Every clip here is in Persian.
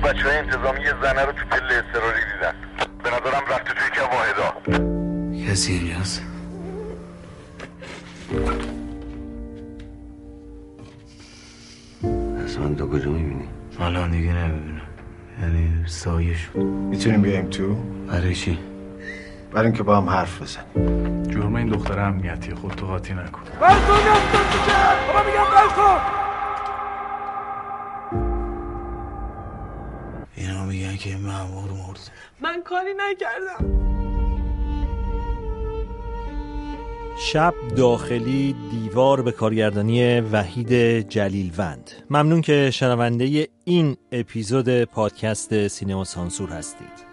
بچهای انتظامی یه زنه رو تو پله اضطراری دیدن. به نظرم رفته توی که واحدا. کسی اینجاست؟ اصلا تو کجا میبینی؟ الان دیگه نمیبینم، یعنی سایه شد. میتونیم بیایم تو؟ برای چی؟ برای اینکه با هم حرف بزنیم. جرم این دختر امنیتی، خودتو قاطی نکن. برکن نفتن تو کرد! بابا میگم برکن! اینا میگن که مأمور مرد. من کاری نکردم. شب داخلی دیوار به کارگردانی وحید جلیلوند. ممنون که شنونده این اپیزود پادکست سینما سانسور هستید.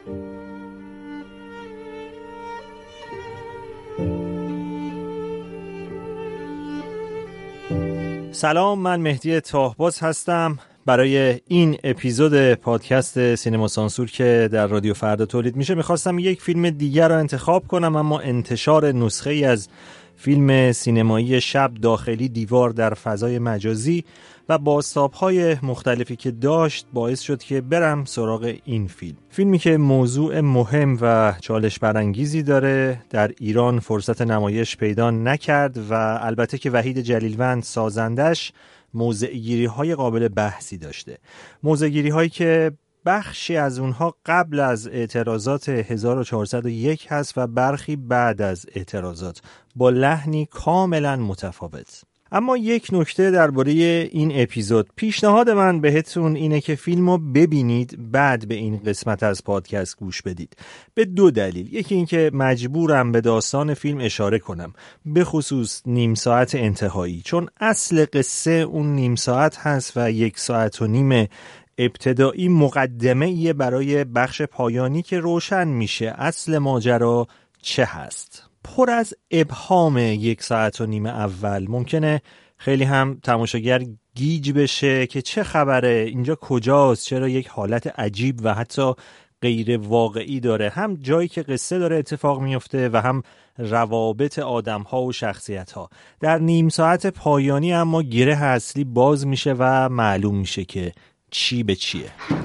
سلام، من مهدی تاهباز هستم. برای این اپیزود پادکست سینما سانسور که در رادیو فردا تولید میشه میخواستم یک فیلم دیگر رو انتخاب کنم، اما انتشار نسخه ای از فیلم سینمایی شب داخلی دیوار در فضای مجازی و بازتاب‌های مختلفی که داشت باعث شد که برم سراغ این فیلمی که موضوع مهم و چالش برانگیزی داره، در ایران فرصت نمایش پیدا نکرد و البته که وحید جلیلوند سازندش موضع‌گیری‌های قابل بحثی داشته. موضع‌گیری‌هایی که بخشی از اونها قبل از اعتراضات 1401 هست و برخی بعد از اعتراضات با لحنی کاملا متفاوت. اما یک نکته درباره این اپیزود، پیشنهاد من بهتون اینه که فیلمو ببینید بعد به این قسمت از پادکست گوش بدید، به دو دلیل. یکی این که مجبورم به داستان فیلم اشاره کنم، به خصوص نیم ساعت انتهایی، چون اصل قصه اون نیم ساعت هست و 1.5 ساعت ابتدایی مقدمه‌ای برای بخش پایانی که روشن میشه اصل ماجرا چه هست. پر از ابهام 1.5 ساعت اول. ممکنه خیلی هم تماشاگر گیج بشه که چه خبره، اینجا کجاست، چرا یک حالت عجیب و حتی غیر واقعی داره، هم جایی که قصه داره اتفاق میفته و هم روابط آدم‌ها و شخصیت‌ها. در نیم ساعت پایانی اما گره اصلی باز میشه و معلوم میشه که چی به چیه.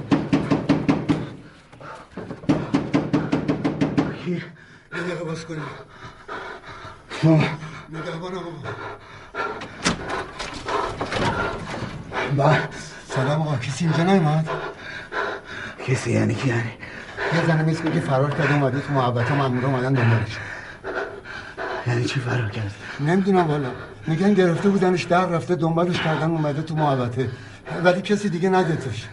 یه دقیقه باز کنیم. نگهبان آقا. سلام آقا، کسی اینجا نیومد؟ کسی یعنی کی؟ یعنی یه زنه میسکه که فرار کرده اومده تو محوطه، مأمورا اومدن دنبالش. یعنی چی فرار کرده؟ نمیدونم والا، میگن گرفته بودنش، در رفته دنبالش کردن اومده تو محوطه، ولی کسی دیگه ندیدش.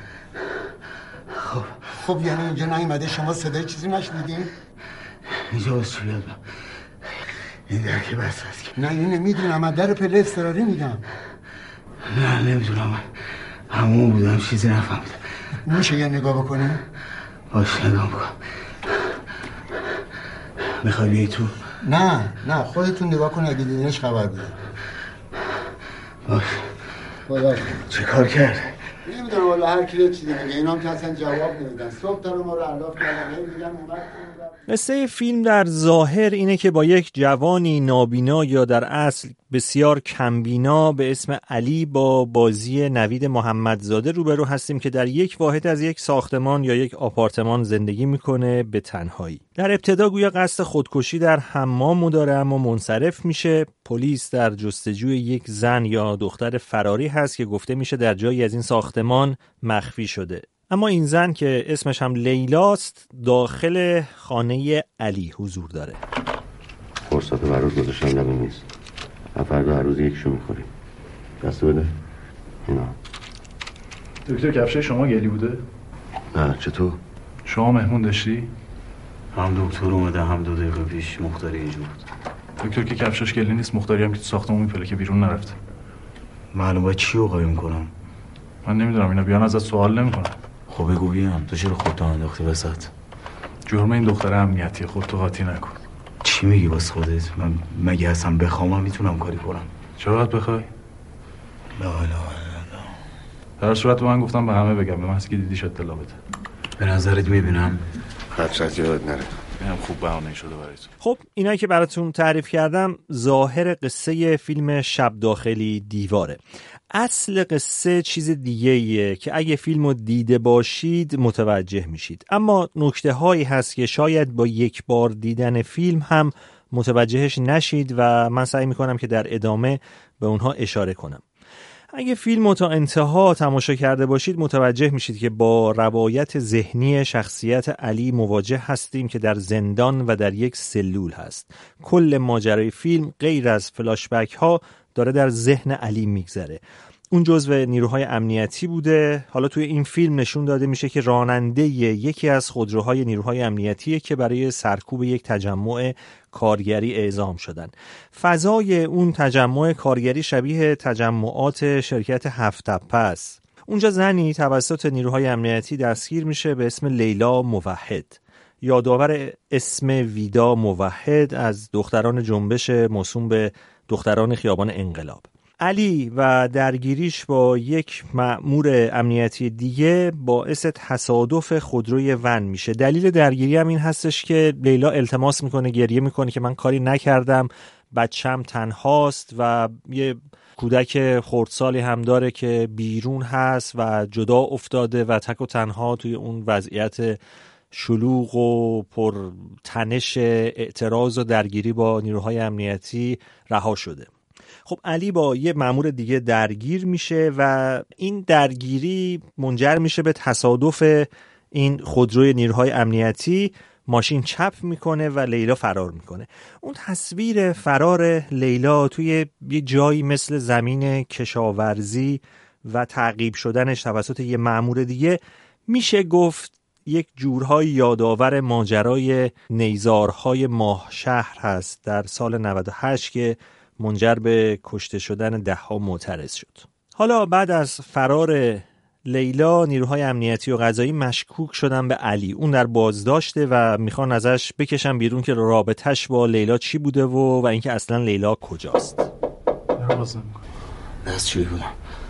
خب یعنی اینجا نیومده، شما صدای چیزی نشنیدین؟ اینجا باز چی بیاد؟ این در که بس هست. نه این نمیدونم، من در پله اضطراری میگم. نه نمیدونم، من همون بودم، چیزی نفهمیدم. میشه یه نگاه بکنی؟ باش نگاه بکن. میخوای بیایی تو؟ نه خودتون نگاه کن، اگه دیدینش خبر بده. باش. خدا چه کار کرد؟ نمیدونم والا، هر کی یه چیزی میگه، اینام که اصلا جواب نمیدن. صبح تا ما رو علاف کردن، میگن اومد. قصه فیلم در ظاهر اینه که با یک جوانی نابینا یا در اصل بسیار کمبینا به اسم علی با بازی نوید محمدزاده روبرو هستیم که در یک واحد از یک ساختمان یا یک آپارتمان زندگی میکنه به تنهایی. در ابتدا گویا قصد خودکشی در حمام داره اما منصرف میشه. پلیس در جستجوی یک زن یا دختر فراری هست که گفته میشه در جایی از این ساختمان مخفی شده. اما این زن که اسمش هم لیلاست داخل خانه علی حضور داره. فرصت برات گذاشتم لبه میز، فردا هر روز یکشو میخوریم. دست بده. اینا دکتر کفشه شما گلی بوده؟ نه چطور؟ شما مهمون داشتی؟ هم دکتر اومده، هم 2 دقیقه پیش مختاری اینجا بود. دکتر که کفشش گلی نیست، مختاری هم که تو ساختمون میپله که بیرون نرفته. معلوم باید چی رو قایم کنم؟ من نمیدونم، اینا بیان ازت سوال نمیکنن. خب بگو بیام، تو چرا خودتو انداختی وسط؟ جرم این دختر امنیتی، خودتو قاطی نکن. چی میگی باز خودت؟ من مگه اصلا بخوام میتونم کاری کنم؟ چرا باید بخوای؟ لا. در صورت من گفتم به همه بگم، به محضی که دیدیش اطلاع بده. به نظرت میبینم؟ خدشت یاد نره، اینم خوب بهانه شده برایتون. خب اینا که براتون تعریف کردم ظاهر قصه فیلم شب داخلی دیواره. اصل قصه چیز دیگه‌ایه که اگه فیلمو دیده باشید متوجه میشید، اما نکته هایی هست که شاید با یک بار دیدن فیلم هم متوجهش نشید و من سعی میکنم که در ادامه به اونها اشاره کنم. اگه فیلمو تا انتها تماشا کرده باشید متوجه میشید که با روایت ذهنی شخصیت علی مواجه هستیم که در زندان و در یک سلول هست. کل ماجرای فیلم غیر از فلاشبک ها داره در ذهن علی میگذره. اون جزو نیروهای امنیتی بوده. حالا توی این فیلم نشون داده میشه که راننده یکی از خودروهای نیروهای امنیتیه که برای سرکوب یک تجمع کارگری اعزام شدن. فضای اون تجمع کارگری شبیه تجمعات شرکت هفت تپه است. اونجا زنی توسط نیروهای امنیتی دستگیر میشه به اسم لیلا موحد. یادآور اسم ویدا موحد از دختران جنبش موسوم به دختران خیابان انقلاب. علی و درگیریش با یک مأمور امنیتی دیگه باعث تصادف خودروی ون میشه. دلیل درگیری هم این هستش که لیلا التماس میکنه، گریه میکنه که من کاری نکردم، بچم تنهاست و یه کودک خردسالی هم داره که بیرون هست و جدا افتاده و تک و تنها توی اون وضعیت شلوغ و پر تنش اعتراض و درگیری با نیروهای امنیتی رها شده. خب علی با یه مأمور دیگه درگیر میشه و این درگیری منجر میشه به تصادف این خودروی نیروهای امنیتی. ماشین چپ میکنه و لیلا فرار میکنه. اون تصویر فرار لیلا توی یه جایی مثل زمین کشاورزی و تعقیب شدنش توسط یه مأمور دیگه میشه گفت یک جورهای یادآور ماجرای نیزارهای ماه شهر هست در سال 98 که منجر به کشته شدن ده‌ها معترض شد. حالا بعد از فرار لیلا نیروهای امنیتی و قضایی مشکوک شدن به علی. اون در بازداشته و میخوان ازش بکشن بیرون که رابطش با لیلا چی بوده و اینکه اصلا لیلا کجاست. باز نمی‌کنه. دستشویی بودم.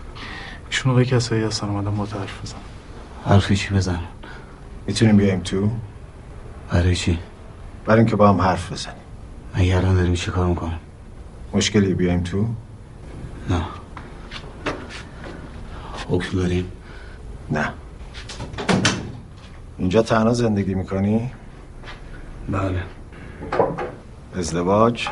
ایشونو به کسایی هستن اومدن با حرف بزن. حرفی چی بزن؟ میتونیم بیایم تو؟ برای چی؟ برای اینکه با هم حرف بزنیم. اگه الان داریم چی کار میکنیم؟ مشکلی بیایم تو؟ نه. حکم داریم؟ نه. اینجا تنها زندگی میکنی؟ بله. ازدواج؟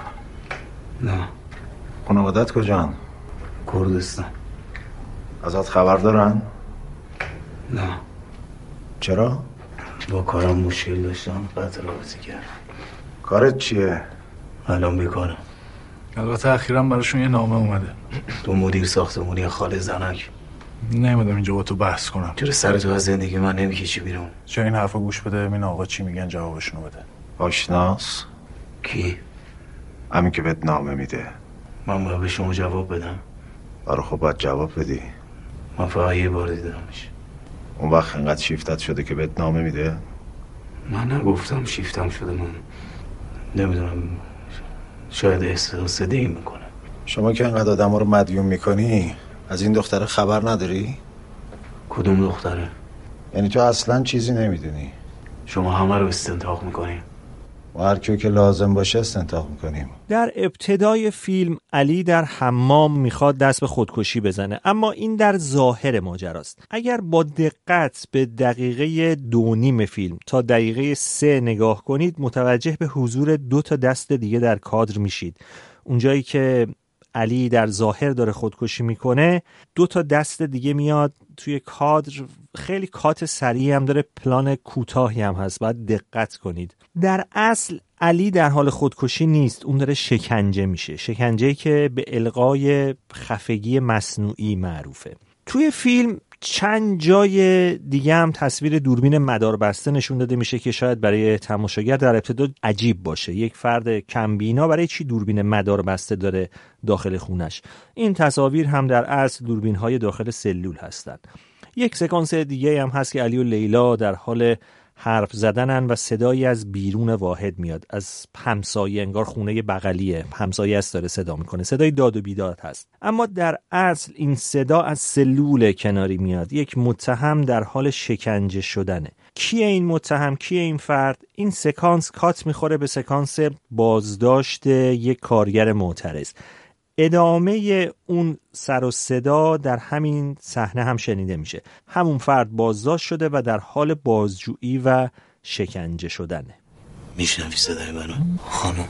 نه. خانوادت کجان؟ کردستان. ازت خبر دارن؟ نه. چرا؟ با کارم مشکل داشتم قطع رابطه کردم. کارت چیه؟ الان بیکارم. البته اخیراً براشون یه نامه اومده. تو مدیر ساختمونی خاله زنک. نمیدونم اینجا با تو بحث کنم. چرا سر تو از زندگی من نمیکشی بیرون؟ چرا این حرفا گوش بده ببین آقا چی میگن جوابشونو بده. آشناس؟ کی؟ همین که بهت نامه میده. من باید به شما جواب بدم؟ آره خب باید جواب بدی. من فقط یه بار دیدمش. اون وقت اینقدر شیفتت شده که بهت نامه میده؟ من نگفتم شیفتم شده. من نمیدونم، شاید احساس دیگه میکنه. شما که اینقدر آدم ها رو مدیون میکنی از این دختره خبر نداری؟ کدوم دختره؟ یعنی تو اصلا چیزی نمیدونی؟ شما همه رو استنتاق میکنی؟ و هر کیو که لازم باشه استنتاق میکنیم. در ابتدای فیلم علی در حمام میخواد دست به خودکشی بزنه، اما این در ظاهر ماجراست. اگر با دقت به دقیقه 2.5 فیلم تا دقیقه 3 نگاه کنید متوجه به حضور 2 تا دست دیگه در کادر میشید. اونجایی که علی در ظاهر داره خودکشی میکنه 2 تا دست دیگه میاد توی کادر. خیلی کات سریع هم داره، پلان کوتاهی هم هست، باید دقت کنید. در اصل علی در حال خودکشی نیست، اون داره شکنجه میشه، شکنجه‌ای که به القای خفگی مصنوعی معروفه. توی فیلم چند جای دیگه هم تصویر دوربین مداربسته نشون داده میشه که شاید برای تماشاگر در ابتدا عجیب باشه. یک فرد کمبینا برای چی دوربین مداربسته داره داخل خونش؟ این تصاویر هم در اصل دوربین‌های داخل سلول هستند. یک سکانس دیگه هم هست که علی و لیلا در حال حرف زدنن و صدایی از بیرون واحد میاد، از همسایه، انگار خونه بغلیه، همسایه است داره صدا میکنه، صدای داد و بیداد هست. اما در اصل این صدا از سلول کناری میاد، یک متهم در حال شکنجه شدنه. کیه این متهم؟ کیه این فرد؟ این سکانس کات میخوره به سکانس بازداشت یک کارگر معترض. ادامه اون سر و صدا در همین صحنه هم شنیده میشه. همون فرد بازداشت شده و در حال بازجویی و شکنجه شدنه. میشنوی صدای منو؟ خانم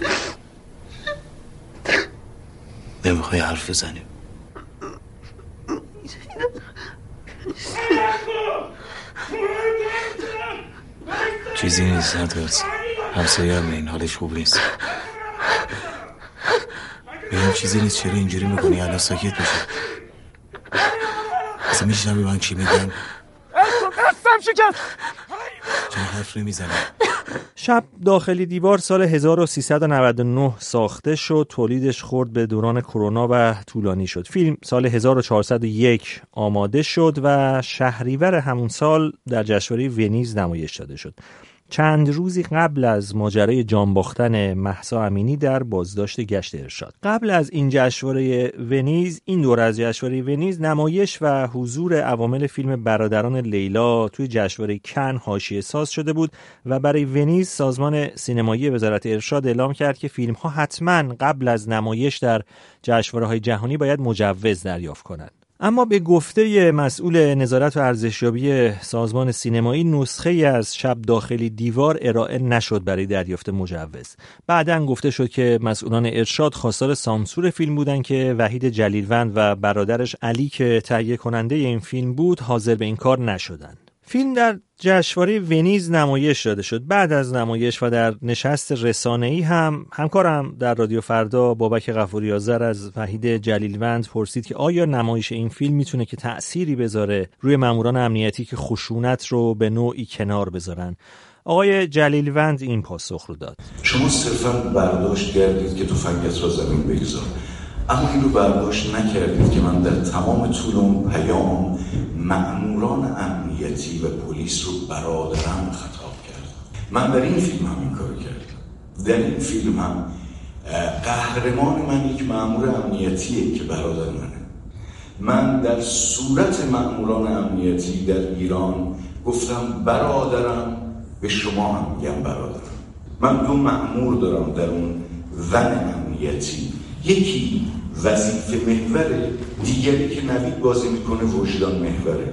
نمیخوای حرف بزنیم؟ چیزی نیست ندارد، همسایه هم این حالش خوب نیست. میگم چیزی نیست، چرا اینجوری میکنی؟ الان ساکت بشه. اصلا میشنوی من چی میگم؟ قسم شکست. چرا حرف نمیزنی؟ شب داخلی دیوار سال 1399 ساخته شد. تولیدش خورد به دوران کرونا و طولانی شد. فیلم سال 1401 آماده شد و شهریور همون سال در جشنواره ونیز نمایش داده شد. چند روزی قبل از ماجرای جان باختن مهسا امینی در بازداشت گشت ارشاد. قبل از این جشنواره ونیز، این دوره از جشنواره ونیز، نمایش و حضور عوامل فیلم برادران لیلا توی جشنواره کن حاشیه ساز شده بود و برای ونیز سازمان سینمایی وزارت ارشاد اعلام کرد که فیلم‌ها حتماً قبل از نمایش در جشنواره‌های جهانی باید مجوز دریافت کنند. اما به گفته مسئول نظارت و ارزشیابی سازمان سینمایی، نسخه از شب داخلی دیوار ارائه نشد برای دریافت مجوز. بعداً گفته شد که مسئولان ارشاد خواستار سانسور فیلم بودند که وحید جلیلوند و برادرش علی که تهیه کننده این فیلم بود حاضر به این کار نشدند. فیلم در جشنواره ونیز نمایش داده شد. بعد از نمایش و در نشست رسانه‌ای هم همکارم در رادیو فردا بابک غفوری آذر از وحید جلیلوند پرسید که آیا نمایش این فیلم میتونه که تأثیری بذاره روی ماموران امنیتی که خشونت رو به نوعی کنار بذارن. آقای جلیلوند این پاسخ رو داد: شما صرفاً برداشت کردید که تفنگت را زمین بگذار، اما این رو برداشت نکردید که من در تمام طول اون پیام مأموران امنیتی و پلیس رو برادرم خطاب کردم. من در این فیلم هم این کار کردم. در این فیلم هم قهرمان من یک مأمور امنیتیه که برادر منه. من در صورت مأموران امنیتی در ایران گفتم برادرم، به شما هم میگم برادرم. من دو مأمور دارم در اون ون امنیتی، یکی وظیفه محوره، دیگری که نوید بازی میکنه وجدان محوره.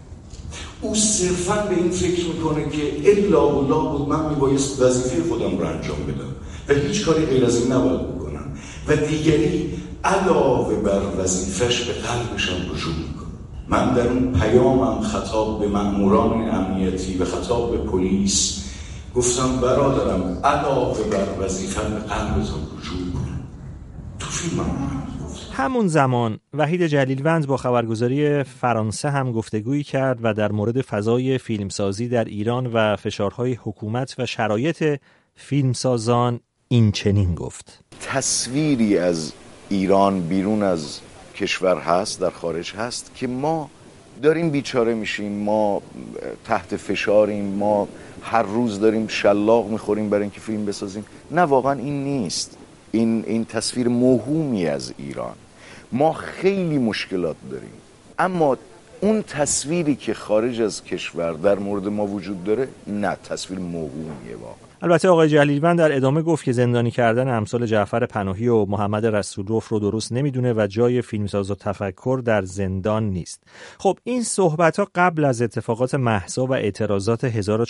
او صرفاً به این فکر میکنه که الا بود من میبایست وظیفه خودم رو انجام بدم و هیچ کاری غیر از این نباید بکنم، و دیگری علاوه بر وظیفش به قلبشم رجوع میکنه. من در اون پیامم خطاب به مأموران امنیتی و خطاب به پلیس گفتم برادرم علاوه بر وظیفه به قلبتون رجوع کنم. تو فیلمم همون زمان وحید جلیلوند با خبرگزاری فرانسه هم گفتگویی کرد و در مورد فضای فیلمسازی در ایران و فشارهای حکومت و شرایط فیلمسازان این چنین گفت: تصویری از ایران بیرون از کشور هست، در خارج هست، که ما داریم بیچاره میشیم، ما تحت فشاریم، ما هر روز داریم شلاق میخوریم برای اینکه فیلم بسازیم. نه، واقعا این نیست. این تصویر موهومی از ایران. ما خیلی مشکلات داریم، اما اون تصویری که خارج از کشور در مورد ما وجود داره، نه، تصویر موهومیه واقعا. البته آقای جلیلوند در ادامه گفت که زندانی کردن امثال جعفر پناهی و محمد رسولروف رو درست نمیدونه و جای فیلمساز و تفکر در زندان نیست. خب این صحبت‌ها قبل از اتفاقات مهسا و اعتراضات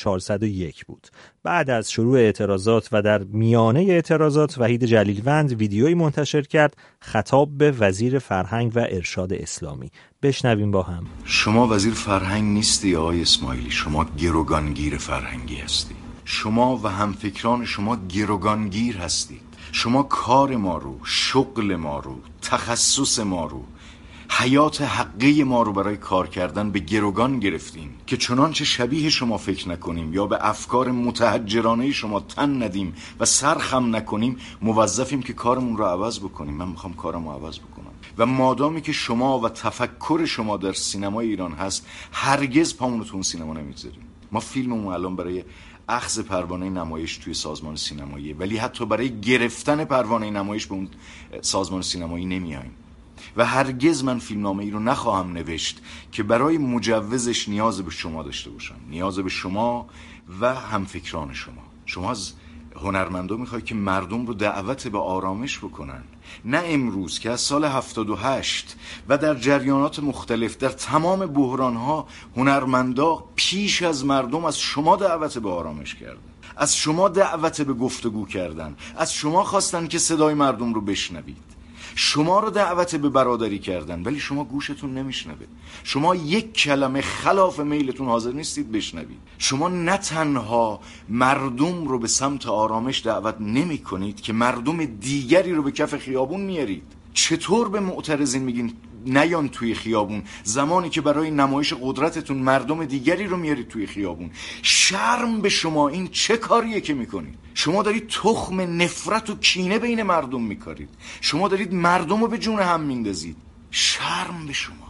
1401 بود. بعد از شروع اعتراضات و در میانه اعتراضات وحید جلیلوند ویدیویی منتشر کرد خطاب به وزیر فرهنگ و ارشاد اسلامی. بشنویم با هم. شما وزیر فرهنگ نیستی آقای اسماعیلی، شما گروگانگیر فرهنگی هستی. شما و همفکران شما گروگانگیر هستید. شما کار ما رو، شغل ما رو، تخصص ما رو، حیات حقیقی ما رو برای کار کردن به گروگان گرفتیم که چنانچه شبیه شما فکر نکنیم یا به افکار متحجرانه شما تن ندیم و سرخم نکنیم، موظفیم که کارمون رو عوض بکنیم. من میخوام کارم رو عوض بکنم و مادامی که شما و تفکر شما در سینمای ایران هست، هرگز پامون رو تو اون سینما نمیذاریم. ما فیلممون الان برای اخذ پروانه نمایش توی سازمان سینمایی، ولی حتی برای گرفتن پروانه نمایش به اون سازمان سینمایی نمیایم و هرگز من فیلمنامه ای رو نخواهم نوشت که برای مجوزش نیاز به شما داشته باشم، نیاز به شما و همفکران شما. شما از هنرمندا میخوای که مردم رو دعوت به آرامش بکنن، نه امروز که از سال 78 و در جریانات مختلف در تمام بحرانها هنرمندا پیش از مردم از شما دعوت به آرامش کردن، از شما دعوت به گفتگو کردن، از شما خواستن که صدای مردم رو بشنوید، شما رو دعوت به برادری کردن، ولی شما گوشتون نمیشنوه. شما یک کلمه خلاف میلتون حاضر نیستید بشنوید. شما نه تنها مردم رو به سمت آرامش دعوت نمی کنید که مردم دیگری رو به کف خیابون میارید. چطور به معترضین میگین نیان توی خیابون زمانی که برای نمایش قدرتتون مردم دیگری رو میارید توی خیابون؟ شرم به شما، این چه کاریه که میکنید؟ شما دارید تخم نفرت و کینه بین مردم میکارید، شما دارید مردم رو به جون هم میندازید. شرم به شما،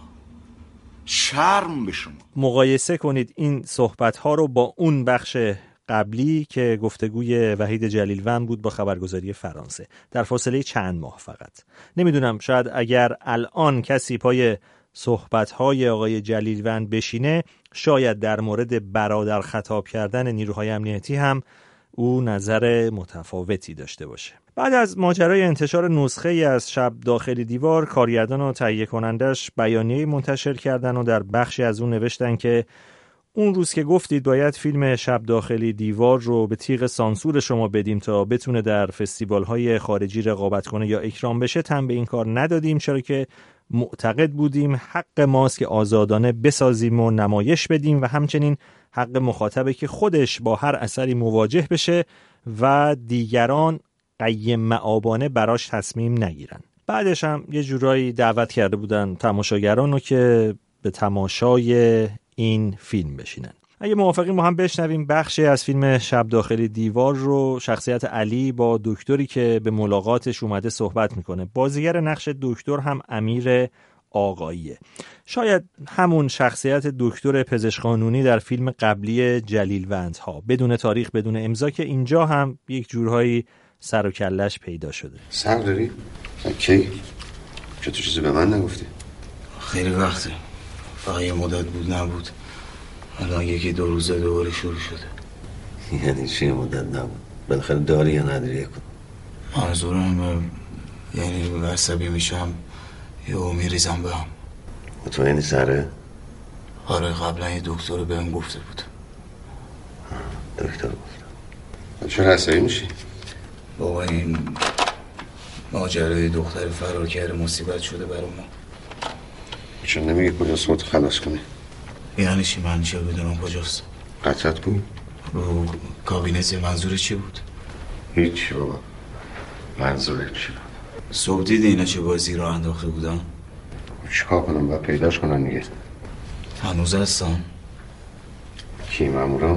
شرم به شما. مقایسه کنید این صحبت‌ها رو با اون بخش قبلی که گفتگوی وحید جلیلوند بود با خبرگزاری فرانسه در فاصله چند ماه فقط. نمیدونم، شاید اگر الان کسی پای صحبت‌های آقای جلیلوند بشینه، شاید در مورد برادر خطاب کردن نیروهای امنیتی هم او نظر متفاوتی داشته باشه. بعد از ماجرای انتشار نسخه‌ای از شب داخل دیوار، کارگردان و تهیه کنندش بیانیه‌ای منتشر کردن و در بخشی از اون نوشتن که اون روز که گفتید باید فیلم شب داخلی دیوار رو به تیغ سانسور شما بدیم تا بتونه در فستیوال‌های خارجی رقابت کنه یا اکرام بشه، تن به این کار ندادیم، چرا که معتقد بودیم حق ماست که آزادانه بسازیم و نمایش بدیم و همچنین حق مخاطبه که خودش با هر اثری مواجه بشه و دیگران قیم معابانه براش تصمیم نگیرن. بعدش هم یه جورایی دعوت کرده بودن تماشاگران رو که به تماشای این فیلم بشینن. اگه موافقین ما هم بشنویم بخشی از فیلم شب داخلی دیوار رو. شخصیت علی با دکتری که به ملاقاتش اومده صحبت میکنه. بازیگر نقش دکتر هم امیر آقاییه، شاید همون شخصیت دکتر پزشک قانونی در فیلم قبلی جلیلوندها، بدون تاریخ بدون امضا، که اینجا هم یک جورهایی سر و کلش پیدا شده. سر داری؟ کی؟ چه تو چیزی به من نگفتی؟ خیلی وقته، فقط یه مدت بود نبود، الان یکی دو روزه دوباره شروع شده. یعنی چی مدت نبود؟ بالاخره داری یا نداری؟ منظورم یعنی عصبی میشم یا میریزم به هم. مطمئنی سره؟ آره، قبلا یه دکتر بهم گفته بود. دکتر گفته؟ چرا عصبی میشی؟ بابا این ماجرای دختر فرار کرده مصیبت شده برای ما. چون نمیگه کجاست خودت خلاص کنی؟ یعنی چی؟ من چه بدونم کجاست؟ قطعت بود؟ رو کابینت منظور چی بود؟ هیچ بابا، منظور چی بود؟ صبح دیدی اینا چه بازی رو انداخته بودن؟ چیکار کنم؟ باید پیداش کنن دیگه. هنوز هستن؟ کی؟ مامورا؟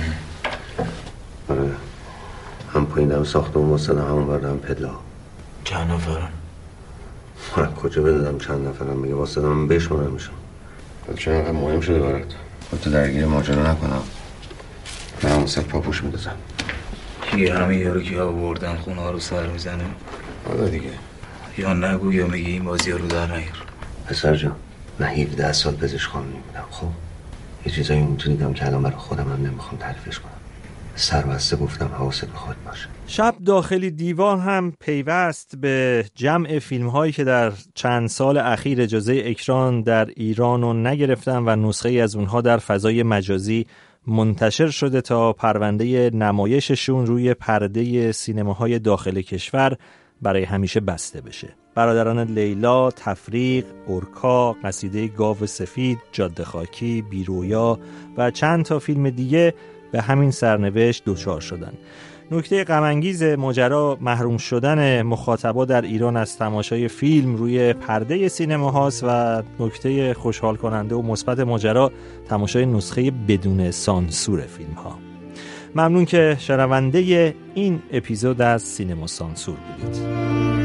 آره، هم پایین هم ساختمون واسه همون بردم پدلا. چند نفرن؟ من کجا بدادم چند نفرم؟ میگه واسه من بشمارم میشم. چه اینقدر مهم شده برات؟ خودتو درگیر ماجرا نکنم، من همون سر پاپوش میدازم. کی همه یارو که آوردن خونه ها رو سر میزنه؟ حالا دیگه یا نگو یا میگی این بازی ها رو در نگیر. پسر جان، من 17 سال پزشک قانونی بودم. خب یه چیزایی اونجا دیدم که الان برای خودم هم نمیخوام تعریفش کنم. سربسته گفتم حواست به خود باشه. شب داخلی دیوار هم پیوست به جمع فیلم هایی که در چند سال اخیر اجازه اکران در ایران رو نگرفتن و نسخه ای از اونها در فضای مجازی منتشر شده تا پرونده نمایششون روی پرده سینماهای داخل کشور برای همیشه بسته بشه. برادران لیلا، تفریق، اورکا، قصیده گاو سفید، جاده خاکی، بیرویا و چند تا فیلم دیگه به همین سرنوشت دچار شدن. نکته غم انگیز ماجرا محروم شدن مخاطبا در ایران از تماشای فیلم روی پرده سینما هاست و نکته خوشحال کننده و مثبت ماجرا تماشای نسخه بدون سانسور فیلم ها. ممنون که شنونده این اپیزود از سینما سانسور بودید.